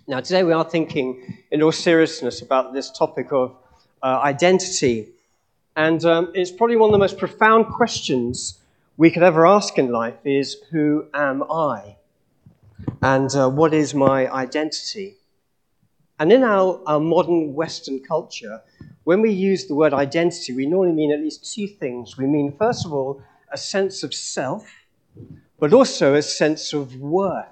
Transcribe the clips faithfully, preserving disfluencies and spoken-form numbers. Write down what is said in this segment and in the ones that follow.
Now, today we are thinking in all seriousness about this topic of uh, identity. And um, it's probably one of the most profound questions we could ever ask in life is, who am I? And uh, what is my identity? And in our, our modern Western culture, when we use the word identity, we normally mean at least two things. We mean, first of all, a sense of self, but also a sense of worth.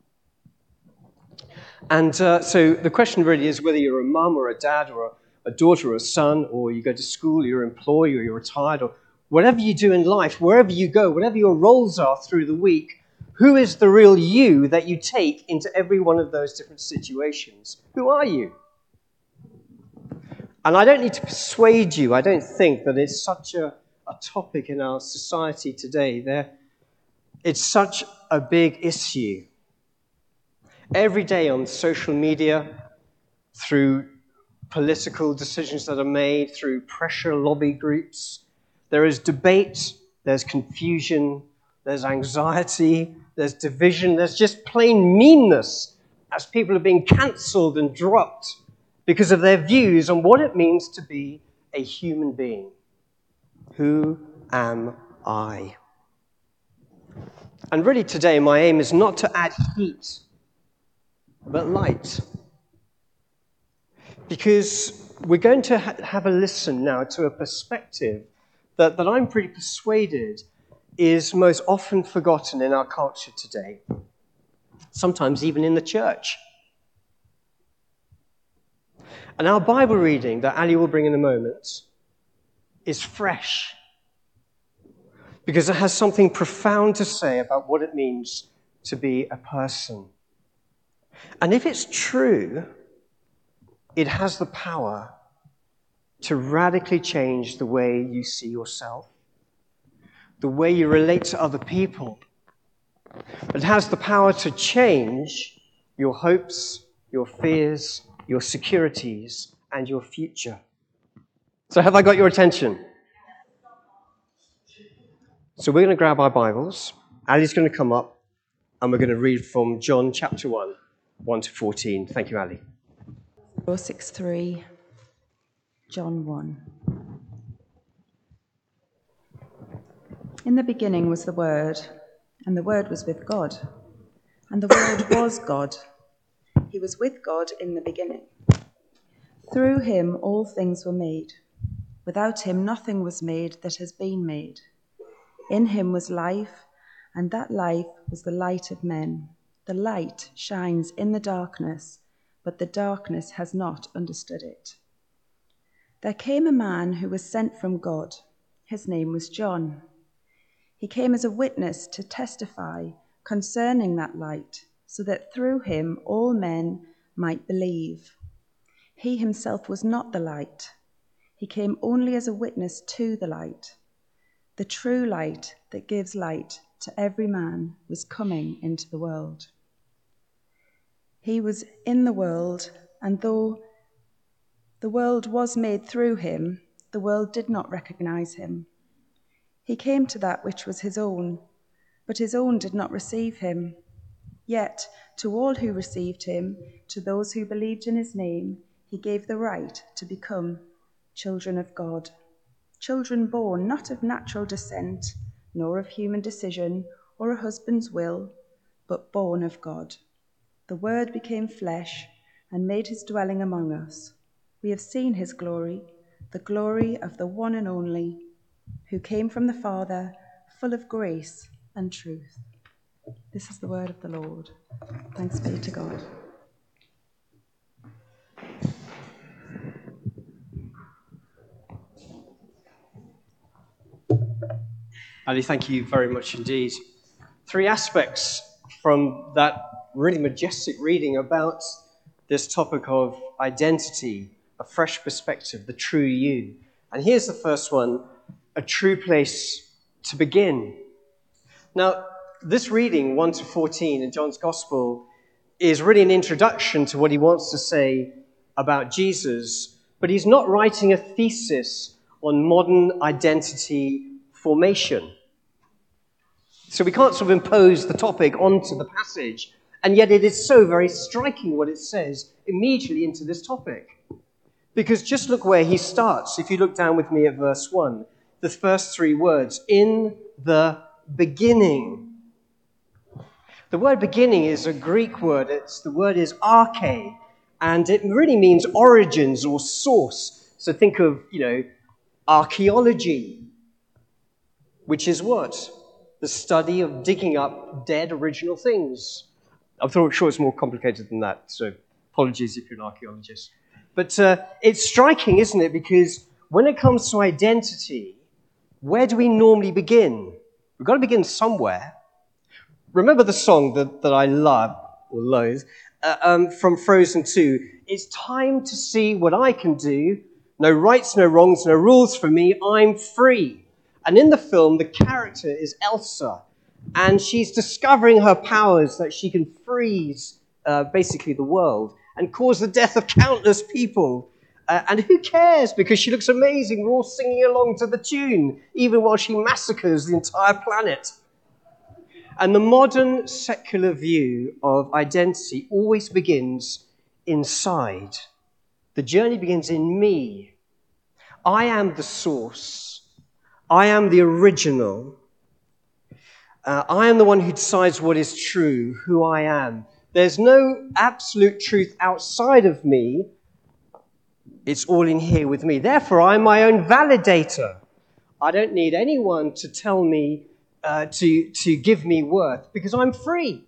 And uh, so the question really is whether you're a mum or a dad or a, a daughter or a son, or you go to school, you're employed, or you're retired, or whatever you do in life, wherever you go, whatever your roles are through the week, who is the real you that you take into every one of those different situations? Who are you? And I don't need to persuade you, I don't think that it's such a, a topic in our society today. There, it's such a big issue. Every day on social media, through political decisions that are made, through pressure lobby groups, there is debate, there's confusion, there's anxiety, there's division, there's just plain meanness as people are being cancelled and dropped because of their views on what it means to be a human being. Who am I? And really today my aim is not to add heat, but light. Because we're going to ha- have a listen now to a perspective that, that I'm pretty persuaded is most often forgotten in our culture today, sometimes even in the church. And our Bible reading that Ali will bring in a moment is fresh, because it has something profound to say about what it means to be a person. And if it's true, it has the power to radically change the way you see yourself, the way you relate to other people. It has the power to change your hopes, your fears, your securities, and your future. So have I got your attention? So we're going to grab our Bibles. Ali's going to come up, and we're going to read from John chapter one, one to fourteen. Thank you, Ali. four six three, John one. In the beginning was the Word, and the Word was with God, and the Word was God. He was with God in the beginning. Through him all things were made. Without him nothing was made that has been made. In him was life, and that life was the light of men. The light shines in the darkness, but the darkness has not understood it. There came a man who was sent from God. His name was John. He came as a witness to testify concerning that light, so that through him all men might believe. He himself was not the light. He came only as a witness to the light. The true light that gives light to every man was coming into the world. He was in the world, and though the world was made through him, the world did not recognize him. He came to that which was his own, but his own did not receive him. Yet to all who received him, to those who believed in his name, he gave the right to become children of God. Children born not of natural descent, nor of human decision or a husband's will, but born of God. The Word became flesh and made his dwelling among us. We have seen his glory, the glory of the one and only, who came from the Father, full of grace and truth. This is the word of the Lord. Thanks be to God. Ali, thank you very much indeed. Three aspects from that really majestic reading about this topic of identity, a fresh perspective, the true you. And here's the first one, a true place to begin. Now, this reading, one to fourteen in John's Gospel, is really an introduction to what he wants to say about Jesus, but he's not writing a thesis on modern identity formation. So we can't sort of impose the topic onto the passage And yet it is so very striking what it says immediately into this topic. Because just look where he starts. If you look down with me at verse one, the first three words, in the beginning. The word beginning is a Greek word. It's, the word is arche, and it really means origins or source. So think of, you know, archaeology, which is what? The study of digging up dead original things. I'm sure it's more complicated than that, so apologies if you're an archaeologist. But uh, it's striking, isn't it? Because when it comes to identity, where do we normally begin? We've got to begin somewhere. Remember the song that, that I love, or loathe, uh, um, from Frozen two. It's time to see what I can do. No rights, no wrongs, no rules for me. I'm free. And in the film, the character is Elsa. And she's discovering her powers that she can freeze uh, basically the world and cause the death of countless people. Uh, and who cares? Because she looks amazing. We're all singing along to the tune, even while she massacres the entire planet. And the modern secular view of identity always begins inside. The journey begins in me. I am the source. I am the original. Uh, I am the one who decides what is true, who I am. There's no absolute truth outside of me. It's all in here with me. Therefore, I'm my own validator. I don't need anyone to tell me, uh, to, to give me worth, because I'm free.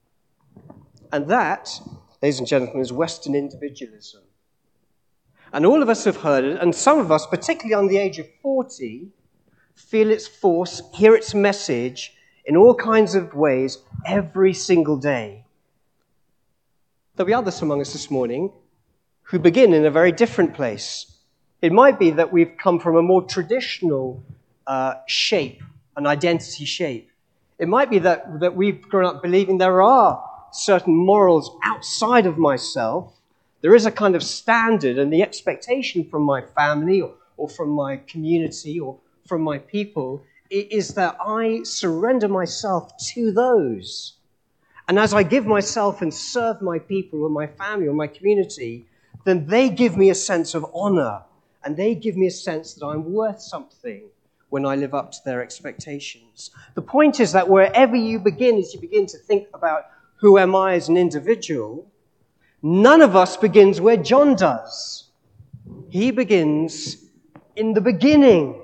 And that, ladies and gentlemen, is Western individualism. And all of us have heard it, and some of us, particularly on the age of forty, feel its force, hear its message in all kinds of ways every single day. There'll be others among us this morning who begin in a very different place. It might be that we've come from a more traditional uh, shape, an identity shape. It might be that, that we've grown up believing there are certain morals outside of myself. There is a kind of standard, and the expectation from my family or, or from my community or from my people is that I surrender myself to those. And as I give myself and serve my people or my family or my community, then they give me a sense of honor, and they give me a sense that I'm worth something when I live up to their expectations. The point is that wherever you begin, as you begin to think about who am I as an individual, none of us begins where John does. He begins in the beginning,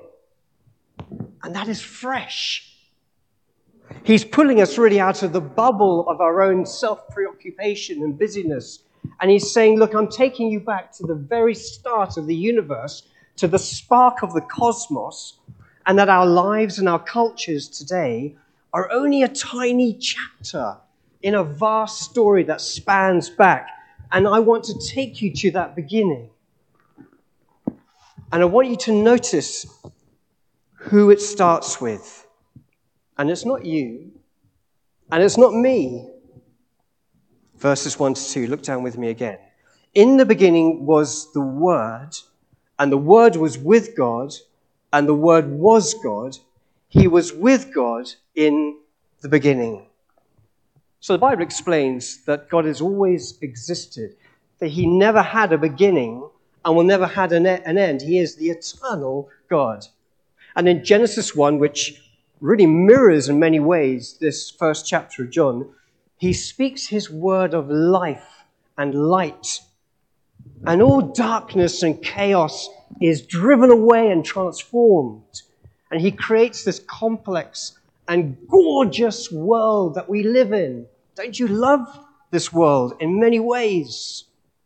and that is fresh. He's pulling us really out of the bubble of our own self-preoccupation and busyness. And he's saying, look, I'm taking you back to the very start of the universe, to the spark of the cosmos, and that our lives and our cultures today are only a tiny chapter in a vast story that spans back. And I want to take you to that beginning. And I want you to notice who it starts with. And it's not you, and it's not me. Verses one to two, look down with me again. In the beginning was the Word, and the Word was with God, and the Word was God. He was with God in the beginning. So the Bible explains that God has always existed, that he never had a beginning and will never have an end. He is the eternal God. And in Genesis one, which really mirrors in many ways this first chapter of John, he speaks his word of life and light. And all darkness and chaos is driven away and transformed. And he creates this complex and gorgeous world that we live in. Don't you love this world in many ways?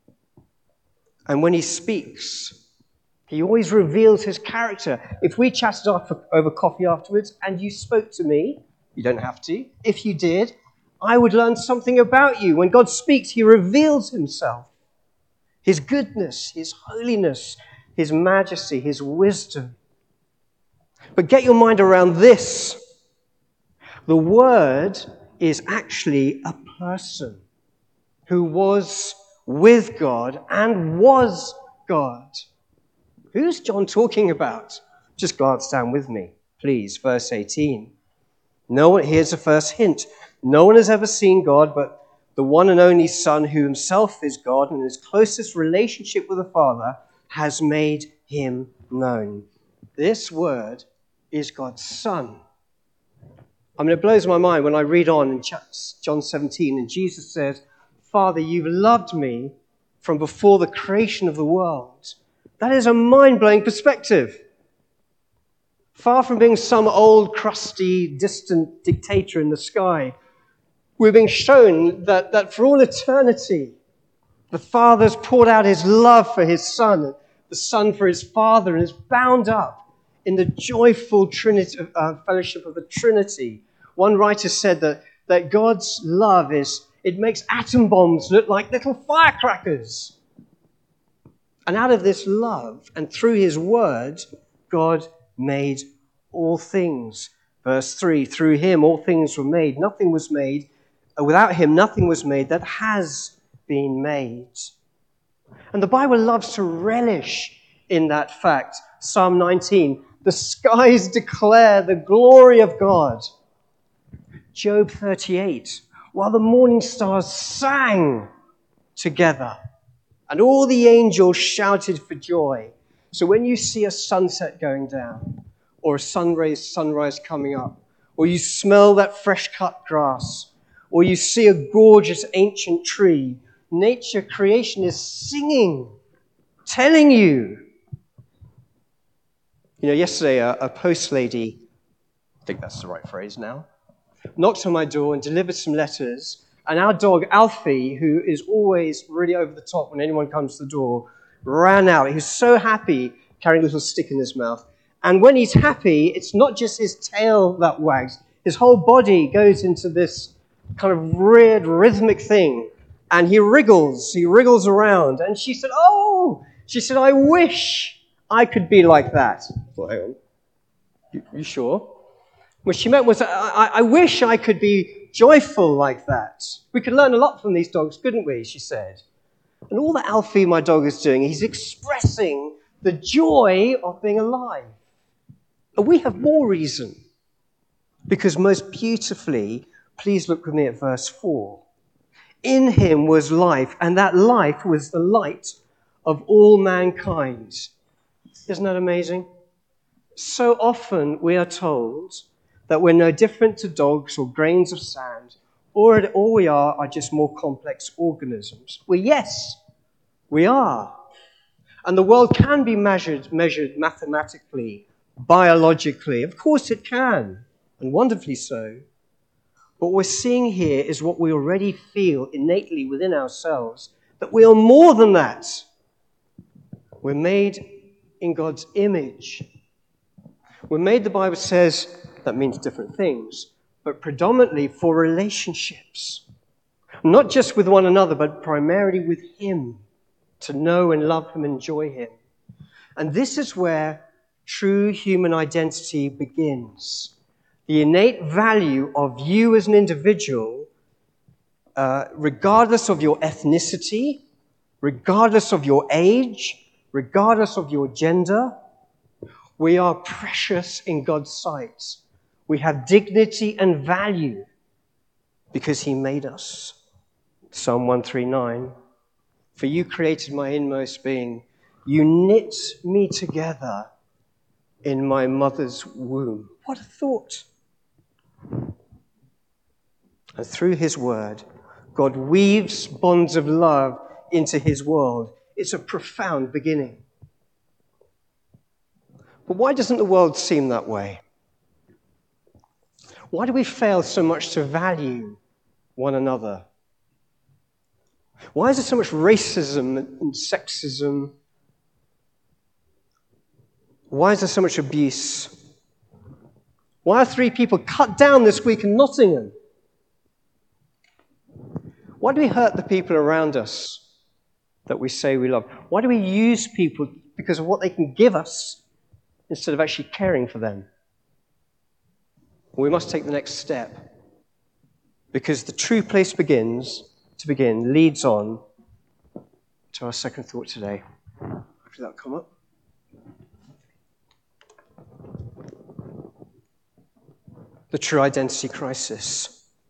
And when he speaks, he always reveals his character. If we chatted over coffee afterwards and you spoke to me, you don't have to. If you did, I would learn something about you. When God speaks, he reveals himself. His goodness, his holiness, his majesty, his wisdom. But get your mind around this. The Word is actually a person who was with God and was God. Who's John talking about? Just glance down with me, please. Verse eighteen. No one, here's the first hint. No one has ever seen God, but the one and only Son, who himself is God and his closest relationship with the Father, has made him known. This word is God's Son. I mean, it blows my mind when I read on in John seventeen, and Jesus says, Father, you've loved me from before the creation of the world. That is a mind-blowing perspective. Far from being some old, crusty, distant dictator in the sky, we're being shown that, that for all eternity, the Father's poured out his love for his Son, the Son for his Father, and is bound up in the joyful Trinity, uh, fellowship of the Trinity. One writer said that, that God's love is, it makes atom bombs look like little firecrackers. And out of this love, and through his word, God made all things. Verse three, through him all things were made. Nothing was made. Without him, nothing was made that has been made. And the Bible loves to relish in that fact. Psalm nineteen, the skies declare the glory of God. Job thirty-eight, while the morning stars sang together, and all the angels shouted for joy. So when you see a sunset going down, or a sunrise, sunrise coming up, or you smell that fresh-cut grass, or you see a gorgeous ancient tree, nature, creation is singing, telling you. You know, yesterday a, a post lady, I think that's the right phrase now, knocked on my door and delivered some letters. And our dog, Alfie, who is always really over the top when anyone comes to the door, ran out. He was so happy, carrying a little stick in his mouth. And when he's happy, it's not just his tail that wags. His whole body goes into this kind of weird, rhythmic thing. And he wriggles. He wriggles around. And she said, oh, she said, I wish I could be like that. I thought, hang on. You, you sure? What she meant was, I, I, I wish I could be joyful like that. We could learn a lot from these dogs, couldn't we? She said. And all that Alfie, my dog, is doing, he's expressing the joy of being alive. And we have more reason. Because most beautifully, please look with me at verse four. In him was life, and that life was the light of all mankind. Isn't that amazing? So often we are told that we're no different to dogs or grains of sand, or all we are are just more complex organisms. Well, yes, we are. And the world can be measured, measured mathematically, biologically. Of course it can, and wonderfully so. What we're seeing here is what we already feel innately within ourselves, that we are more than that. We're made in God's image. We're made, the Bible says, that means different things, but predominantly for relationships. Not just with one another, but primarily with him, to know and love him, enjoy him. And this is where true human identity begins. The innate value of you as an individual, uh, regardless of your ethnicity, regardless of your age, regardless of your gender, we are precious in God's sight. We have dignity and value because he made us. Psalm one thirty-nine, for you created my inmost being. You knit me together in my mother's womb. What a thought. And through his word, God weaves bonds of love into his world. It's a profound beginning. But why doesn't the world seem that way? Why do we fail so much to value one another? Why is there so much racism and sexism? Why is there so much abuse? Why are three people cut down this week in Nottingham? Why do we hurt the people around us that we say we love? Why do we use people because of what they can give us instead of actually caring for them? We must take the next step, because the true place begins, to begin, leads on to our second thought today. Hopefully that'll come up. The true identity crisis.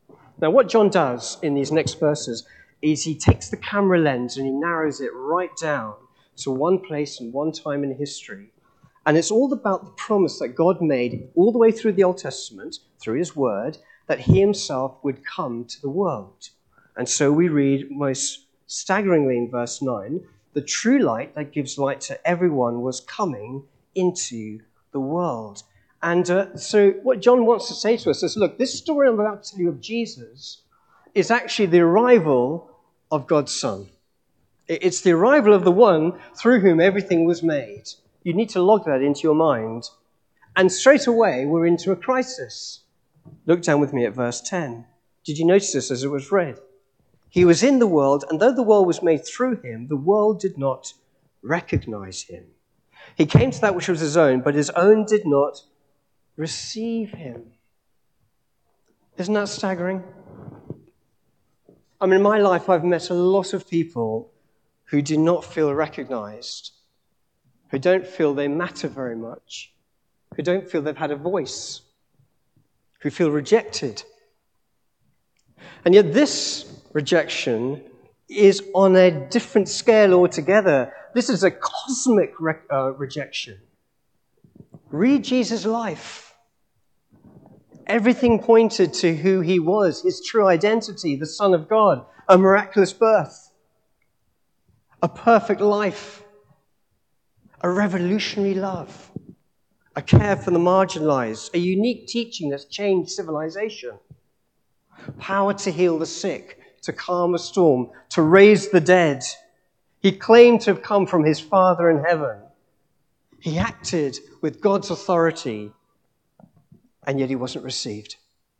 Now, what John does in these next verses is he takes the camera lens and he narrows it right down to one place and one time in history. And it's all about the promise that God made all the way through the Old Testament, through his word, that he himself would come to the world. And so we read most staggeringly in verse nine, the true light that gives light to everyone was coming into the world. And uh, so what John wants to say to us is, look, this story I'm about to tell you of Jesus is actually the arrival of God's Son. It's the arrival of the one through whom everything was made. You need to log that into your mind. And straight away, we're into a crisis. Look down with me at verse ten. Did you notice this as it was read? He was in the world, and though the world was made through him, the world did not recognize him. He came to that which was his own, but his own did not receive him. Isn't that staggering? I mean, in my life, I've met a lot of people who do not feel recognized, who don't feel they matter very much, who don't feel they've had a voice, who feel rejected. And yet this rejection is on a different scale altogether. This is a cosmic re- uh, rejection. Read Jesus' life. Everything pointed to who he was, his true identity, the Son of God, a miraculous birth, a perfect life, a revolutionary love, a care for the marginalized, a unique teaching that's changed civilization, power to heal the sick, to calm a storm, to raise the dead. He claimed to have come from his Father in heaven. He acted with God's authority, and yet he wasn't received.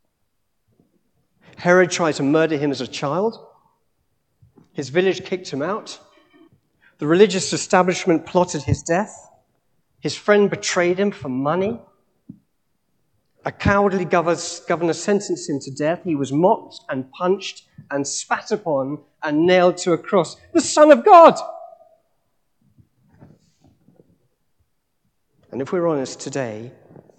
Herod tried to murder him as a child. His village kicked him out. The religious establishment plotted his death. His friend betrayed him for money. A cowardly governor sentenced him to death. He was mocked and punched and spat upon and nailed to a cross. The Son of God! And if we're honest today,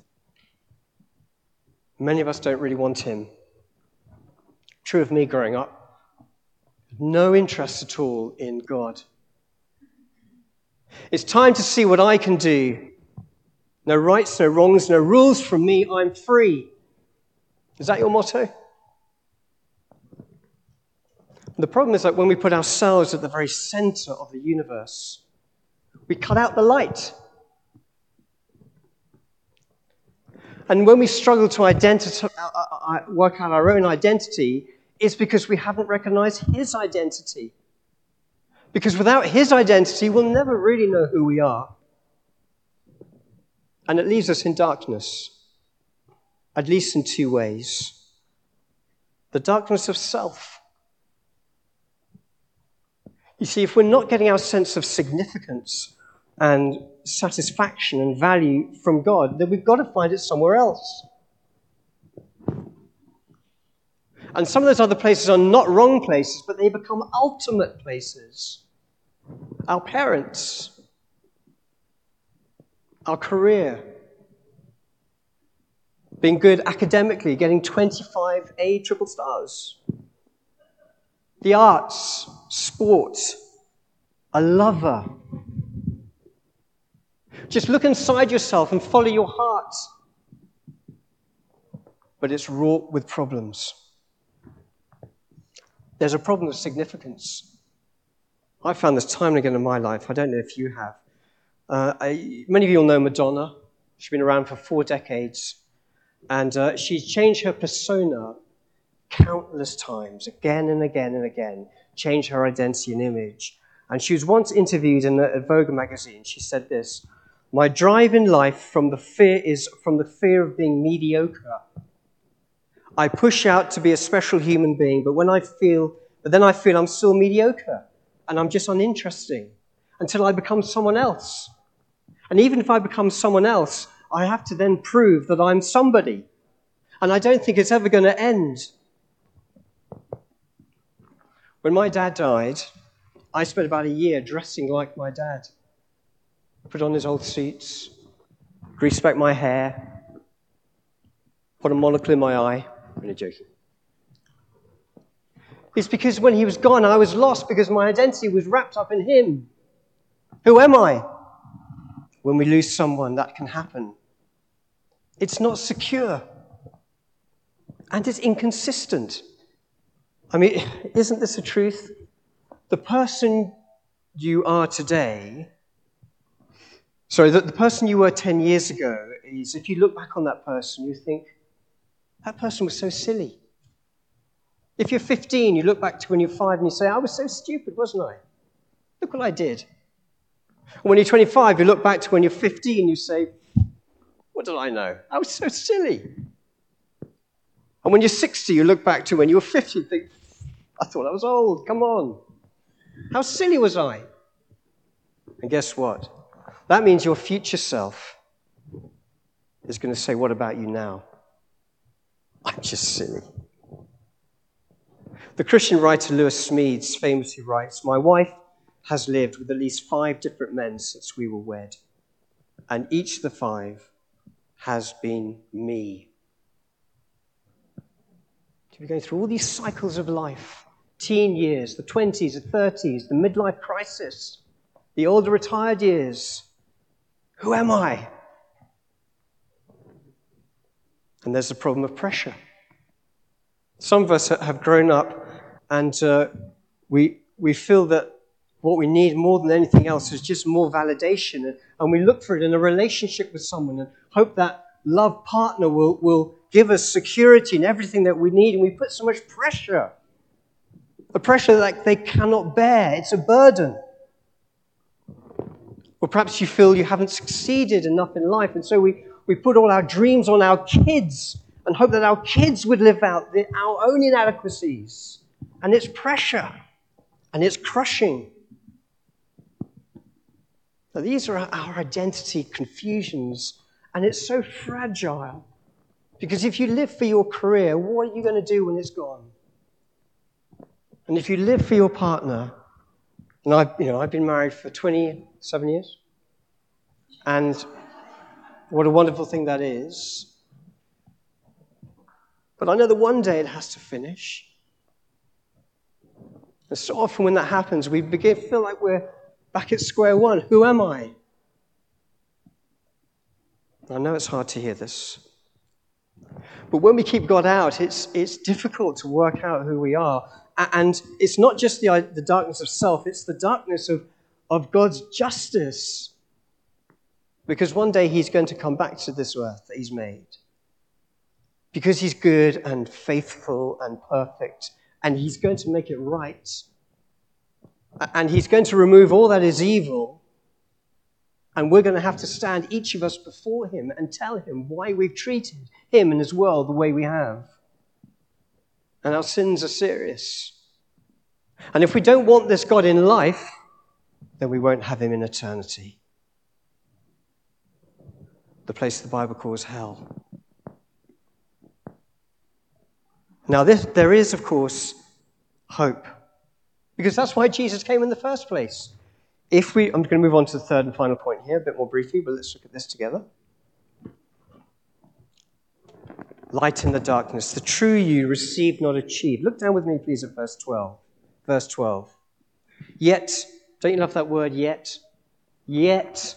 many of us don't really want him. True of me growing up. No interest at all in God. It's time to see what I can do. No rights, no wrongs, no rules from me. I'm free. Is that your motto? The problem is that when we put ourselves at the very center of the universe, we cut out the light. And when we struggle to identi- uh, work out our own identity, it's because we haven't recognized his identity. Because without his identity, we'll never really know who we are. And it leaves us in darkness, at least in two ways. The darkness of self. You see, if we're not getting our sense of significance and satisfaction and value from God, then we've got to find it somewhere else. And some of those other places are not wrong places, but they become ultimate places. Our parents, our career, being good academically, getting twenty-five A triple stars, the arts, sport, a lover. Just look inside yourself and follow your heart. But it's wrought with problems. There's a problem of significance. I found this time and again in my life. I don't know if you have. Uh, I, many of you will know Madonna. She's been around for four decades. And uh, she's changed her persona countless times, again and again and again, changed her identity and image. And she was once interviewed in a, a Vogue magazine. She said this: "My drive in life from the fear is from the fear of being mediocre. I push out to be a special human being, but when I feel, but then I feel I'm still mediocre and I'm just uninteresting until I become someone else. And even if I become someone else, I have to then prove that I'm somebody. And I don't think it's ever going to end." When my dad died, I spent about a year dressing like my dad. Put on his old suits, greased back my hair, put a monocle in my eye. I'm really joking. It's because when he was gone, I was lost because my identity was wrapped up in him. Who am I? When we lose someone, that can happen. It's not secure. And it's inconsistent. I mean, isn't this the truth? The person you are today, sorry, the, the person you were ten years ago is, if you look back on that person, you think, that person was so silly. If you're fifteen, you look back to when you're five and you say, I was so stupid, wasn't I? Look what I did. And when you're twenty-five, you look back to when you're fifteen and you say, what did I know? I was so silly. And when you're sixty, you look back to when you were fifty and think, I thought I was old, come on. How silly was I? And guess what? That means your future self is going to say, what about you now? I'm just silly. The Christian writer Lewis Smedes famously writes, my wife has lived with at least five different men since we were wed, and each of the five has been me. You're going through all these cycles of life, teen years, the twenties, the thirties, the midlife crisis, the older retired years. Who am I? And there's the problem of pressure. Some of us have grown up and uh, we we feel that what we need more than anything else is just more validation. And, and we look for it in a relationship with someone and hope that love partner will, will give us security and everything that we need. And we put so much pressure. A pressure that they cannot bear. It's a burden. Or perhaps you feel you haven't succeeded enough in life. And so we, we put all our dreams on our kids and hope that our kids would live out the, our own inadequacies. And it's pressure. And it's crushing. Now, these are our identity confusions. And it's so fragile. Because if you live for your career, what are you going to do when it's gone? And if you live for your partner, and I've, you know, I've been married for twenty-seven years, and what a wonderful thing that is. But I know that one day it has to finish. And so often when that happens, we begin to feel like we're back at square one. Who am I? I know it's hard to hear this. But when we keep God out, it's it's difficult to work out who we are. And it's not just the, the darkness of self, it's the darkness of, of God's justice. Because one day he's going to come back to this earth that he's made. Because he's good and faithful and perfect. And he's going to make it right. And he's going to remove all that is evil. And we're going to have to stand, each of us, before him and tell him why we've treated him and his world the way we have. And our sins are serious. And if we don't want this God in life, then we won't have him in eternity. The place the Bible calls hell. Now, this, there is, of course, hope. Because that's why Jesus came in the first place. If we, I'm going to move on to the third and final point here, a bit more briefly, but let's look at this together. Light in the darkness. The true you received, not achieved. Look down with me, please, at verse twelve. Verse twelve. Yet, don't you love that word, yet? Yet.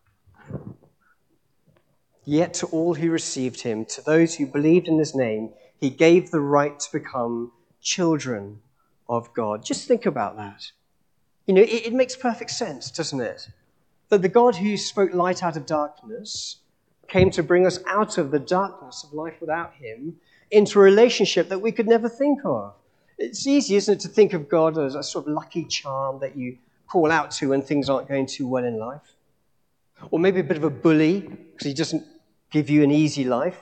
Yet to all who received him, to those who believed in his name, he gave the right to become children of God. Just think about that. You know, it, it makes perfect sense, doesn't it? That the God who spoke light out of darkness came to bring us out of the darkness of life without him into a relationship that we could never think of. It's easy, isn't it, to think of God as a sort of lucky charm that you call out to when things aren't going too well in life. Or maybe a bit of a bully because he doesn't give you an easy life.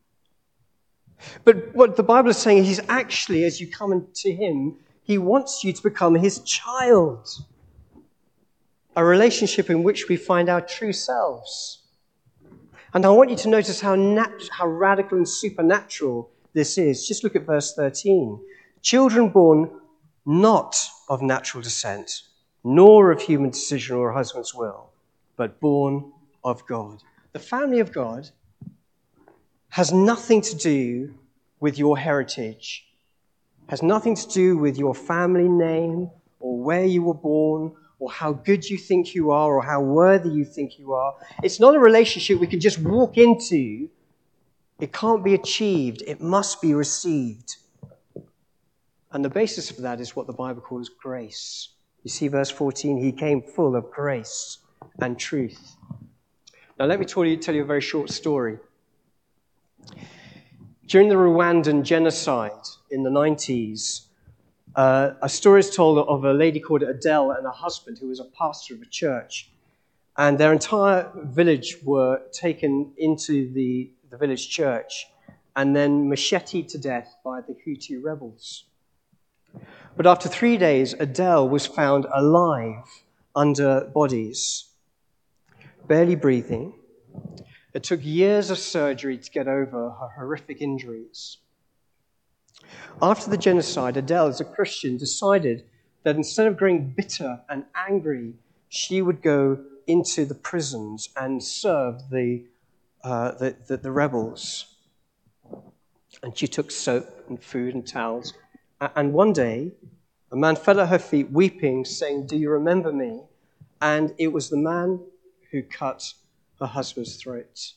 But what the Bible is saying is he's actually, as you come to him, he wants you to become his child. A relationship in which we find our true selves. And I want you to notice how nat- how radical and supernatural this is. Just look at verse thirteen. Children born not of natural descent, nor of human decision or a husband's will, but born of God. The family of God has nothing to do with your heritage. has nothing to do with your family name or where you were born or how good you think you are or how worthy you think you are. It's not a relationship we can just walk into. It can't be achieved. It must be received. And the basis for that is what the Bible calls grace. You see verse fourteen, he came full of grace and truth. Now let me tell you, tell you a very short story. During the Rwandan genocide in the nineties, uh, a story is told of a lady called Adele and her husband who was a pastor of a church. And their entire village were taken into the, the village church and then macheted to death by the Hutu rebels. But after three days, Adele was found alive under bodies, barely breathing. It took years of surgery to get over her horrific injuries. After the genocide, Adele, as a Christian, decided that instead of growing bitter and angry, she would go into the prisons and serve the, uh, the, the, the rebels. And she took soap and food and towels. And one day, a man fell at her feet weeping, saying, "Do you remember me?" And it was the man who cut her husband's throat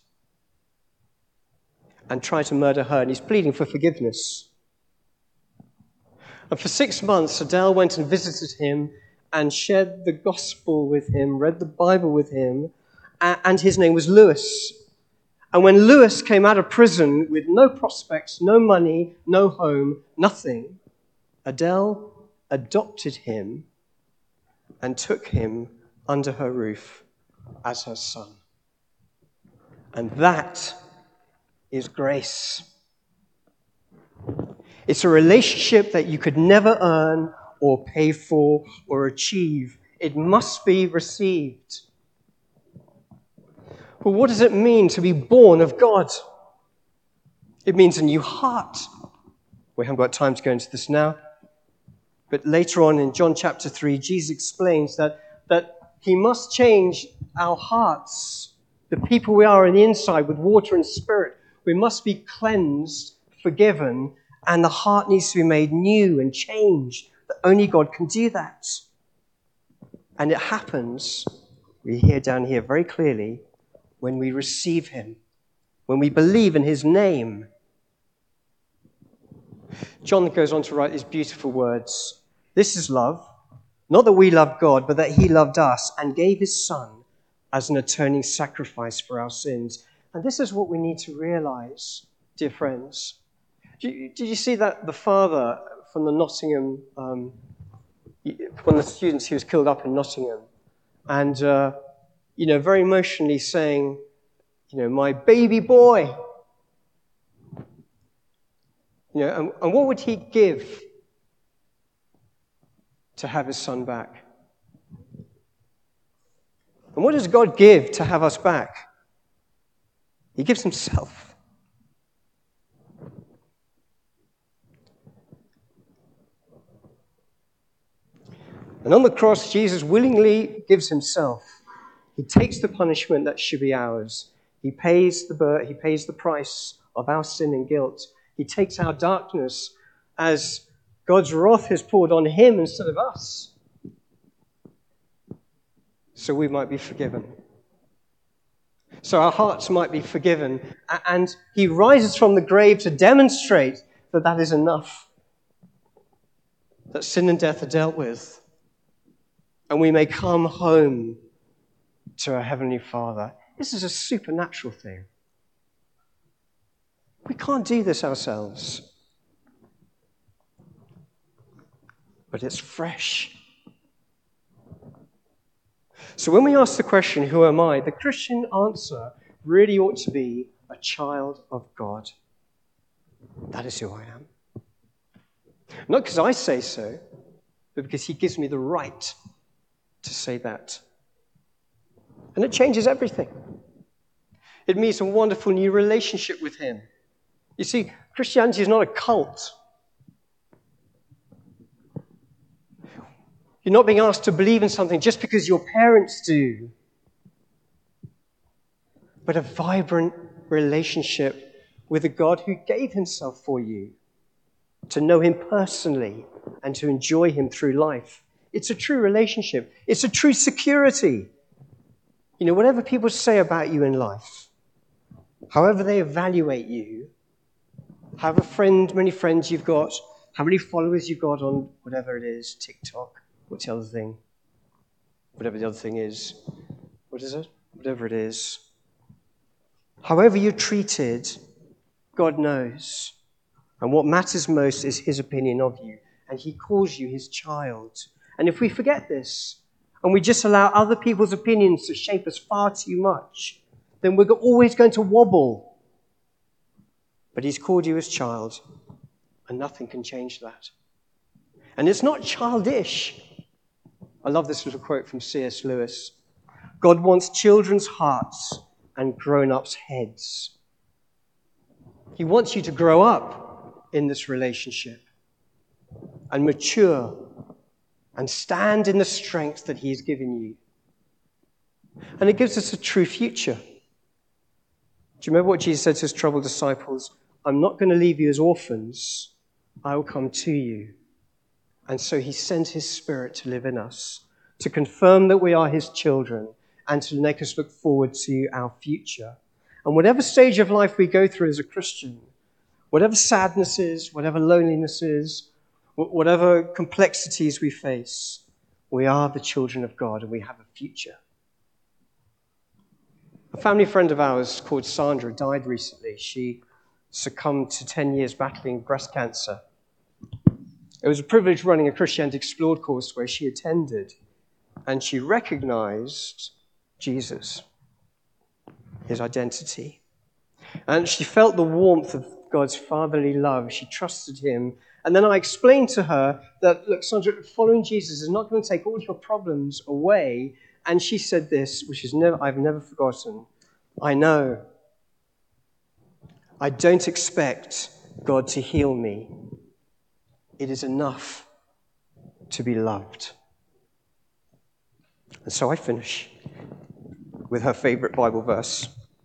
and tried to murder her, and he's pleading for forgiveness. And for six months, Adele went and visited him and shared the gospel with him, read the Bible with him, and his name was Lewis. And when Lewis came out of prison with no prospects, no money, no home, nothing, Adele adopted him and took him under her roof as her son. And that is grace. It's a relationship that you could never earn or pay for or achieve. It must be received. But what does it mean to be born of God? It means a new heart. We haven't got time to go into this now. But later on in John chapter three, Jesus explains that, that he must change our hearts, the people we are on the inside, with water and spirit. We must be cleansed, forgiven, and the heart needs to be made new and changed. That only God can do that. And it happens, we hear down here very clearly, when we receive him, when we believe in his name. John goes on to write these beautiful words. This is love, not that we loved God, but that he loved us and gave his son as an atoning sacrifice for our sins. And this is what we need to realize, dear friends. Did you, did you see that the father from the Nottingham, um, one of the students who was killed up in Nottingham, and, uh, you know, very emotionally saying, you know, my baby boy. You know, and, and what would he give to have his son back? And what does God give to have us back? He gives himself. And on the cross, Jesus willingly gives himself. He takes the punishment that should be ours. He pays the bur- he pays the price of our sin and guilt. He takes our darkness as God's wrath is poured on him instead of us, so we might be forgiven. So our hearts might be forgiven. And he rises from the grave to demonstrate that that is enough, that sin and death are dealt with, and we may come home to our Heavenly Father. This is a supernatural thing. We can't do this ourselves. But it's fresh. So when we ask the question, who am I? The Christian answer really ought to be a child of God. That is who I am. Not because I say so, but because he gives me the right to say that. And it changes everything. It means a wonderful new relationship with him. You see, Christianity is not a cult. You're not being asked to believe in something just because your parents do, but a vibrant relationship with a God who gave himself for you. to know him personally and to enjoy him through life. It's a true relationship. It's a true security. You know, whatever people say about you in life, however they evaluate you, however friend, many friends you've got, how many followers you've got on whatever it is, TikTok, what's the other thing? Whatever the other thing is. What is it? Whatever it is. However you're treated, God knows. And what matters most is his opinion of you. And he calls you his child. And if we forget this, and we just allow other people's opinions to shape us far too much, then we're always going to wobble. But he's called you his child, and nothing can change that. And it's not childish. I love this little quote from C S Lewis. God wants children's hearts and grown-ups' heads. He wants you to grow up in this relationship and mature and stand in the strength that he's given you. And it gives us a true future. Do you remember what Jesus said to his troubled disciples? I'm not going to leave you as orphans. I will come to you. And so he sent his Spirit to live in us, to confirm that we are his children, and to make us look forward to our future. And whatever stage of life we go through as a Christian, whatever sadness is, whatever loneliness is, whatever complexities we face, we are the children of God and we have a future. A family friend of ours called Sandra died recently. She succumbed to ten years battling breast cancer. It was a privilege running a Christianity Explored course where she attended, and she recognized Jesus, his identity. And she felt the warmth of God's fatherly love. She trusted him. And then I explained to her that, look, Sandra, following Jesus is not going to take all your problems away. And she said this, which is never, I've never forgotten. I know. I don't expect God to heal me. It is enough to be loved. And so I finish with her favorite Bible verse.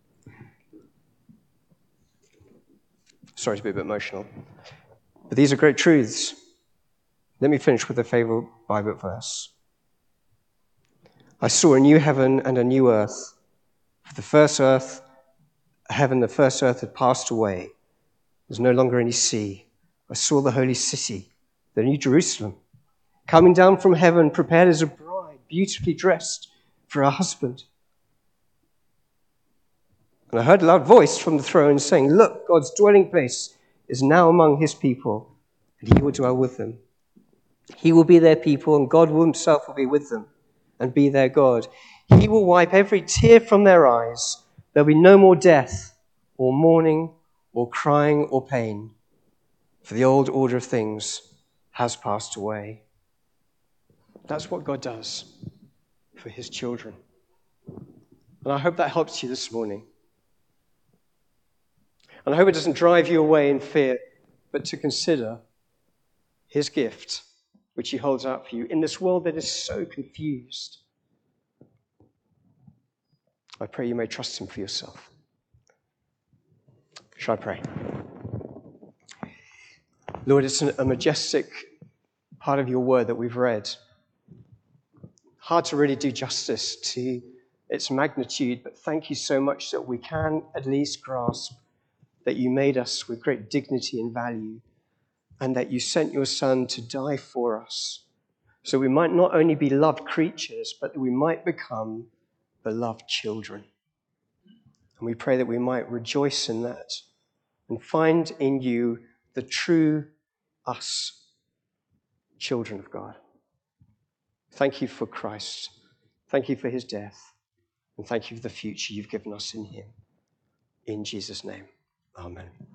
Sorry to be a bit emotional, but these are great truths. Let me finish with a favorite Bible verse. I saw a new heaven and a new earth. For the first earth, heaven, the first earth had passed away. There's no longer any sea. I saw the holy city, the new Jerusalem, coming down from heaven, prepared as a bride, beautifully dressed for her husband. And I heard a loud voice from the throne saying, look, God's dwelling place is now among his people, and he will dwell with them. He will be their people, and God himself will be with them and be their God. He will wipe every tear from their eyes. There'll be no more death, or mourning, or crying, or pain, for the old order of things has passed away. That's what God does for his children. And I hope that helps you this morning. And I hope it doesn't drive you away in fear, but to consider his gift, which he holds out for you in this world that is so confused. I pray you may trust him for yourself. Shall I pray? Lord, it's a majestic part of your word that we've read. Hard to really do justice to its magnitude, but thank you so much that we can at least grasp that you made us with great dignity and value, and that you sent your Son to die for us, so we might not only be loved creatures, but that we might become beloved children. And we pray that we might rejoice in that and find in you the true us, children of God. Thank you for Christ. Thank you for his death. And thank you for the future you've given us in him. In Jesus' name, amen.